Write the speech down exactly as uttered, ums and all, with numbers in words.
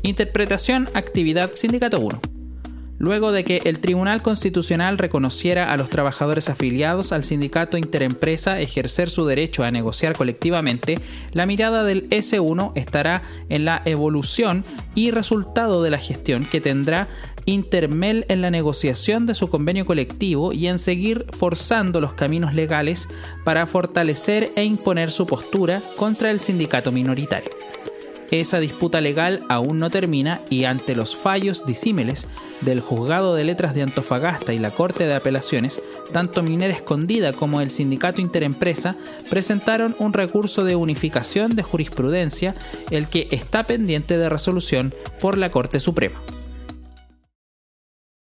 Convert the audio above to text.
Interpretación actividad Sindicato uno. Luego de que el Tribunal Constitucional reconociera a los trabajadores afiliados al sindicato Interempresa ejercer su derecho a negociar colectivamente, la mirada del ese uno estará en la evolución y resultado de la gestión que tendrá Intermel en la negociación de su convenio colectivo y en seguir forzando los caminos legales para fortalecer e imponer su postura contra el sindicato minoritario. Esa disputa legal aún no termina y ante los fallos disímiles del Juzgado de Letras de Antofagasta y la Corte de Apelaciones, tanto Minera Escondida como el Sindicato Interempresa presentaron un recurso de unificación de jurisprudencia, el que está pendiente de resolución por la Corte Suprema.